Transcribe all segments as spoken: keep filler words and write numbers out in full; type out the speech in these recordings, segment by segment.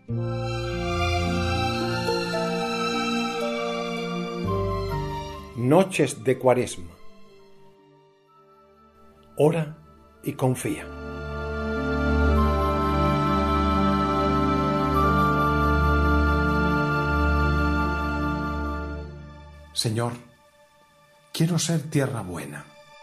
Noches de Cuaresma. Ora y confía. Señor, quiero ser tierra buena.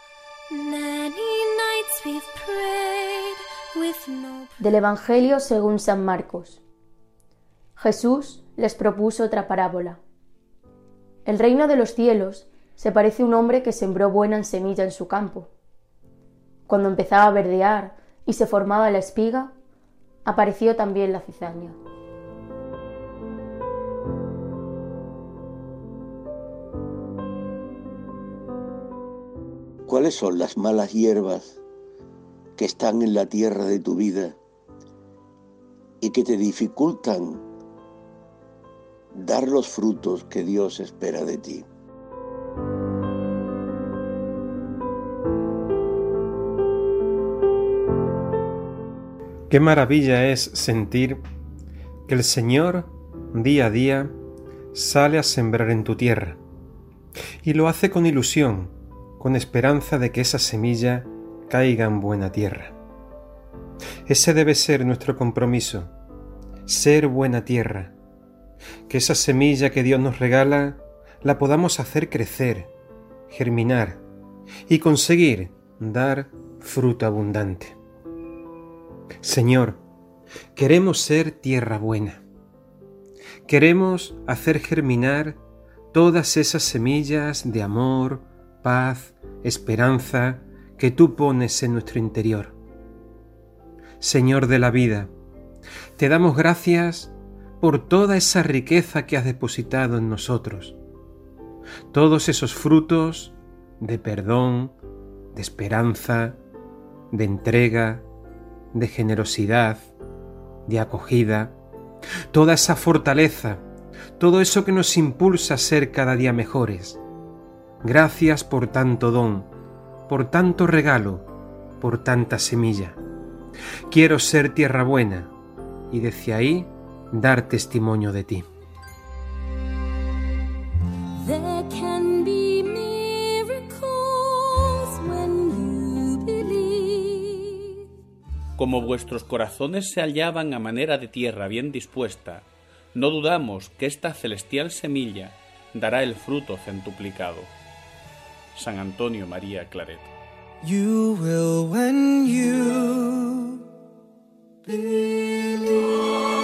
Del Evangelio según San Marcos. Jesús les propuso otra parábola. El reino de los cielos se parece a un hombre que sembró buena semilla en su campo. Cuando empezaba a verdear y se formaba la espiga, apareció también la cizaña. ¿Cuáles son las malas hierbas que están en la tierra de tu vida y que te dificultan dar los frutos que Dios espera de ti? Qué maravilla es sentir que el Señor día a día sale a sembrar en tu tierra y lo hace con ilusión, con esperanza de que esa semilla caiga en buena tierra. Ese debe ser nuestro compromiso, ser buena tierra, que esa semilla que Dios nos regala la podamos hacer crecer, germinar y conseguir dar fruto abundante. Señor, queremos ser tierra buena. Queremos hacer germinar todas esas semillas de amor, paz, esperanza que tú pones en nuestro interior. Señor de la vida, te damos gracias por toda esa riqueza que has depositado en nosotros, todos esos frutos de perdón, de esperanza, de entrega, de generosidad, de acogida, toda esa fortaleza, todo eso que nos impulsa a ser cada día mejores. Gracias por tanto don, por tanto regalo, por tanta semilla. Quiero ser tierra buena y desde ahí dar testimonio de ti. There can be miracles when you believe. Como vuestros corazones se hallaban a manera de tierra bien dispuesta, no dudamos que esta celestial semilla dará el fruto centuplicado. San Antonio María Claret. You will when you believe.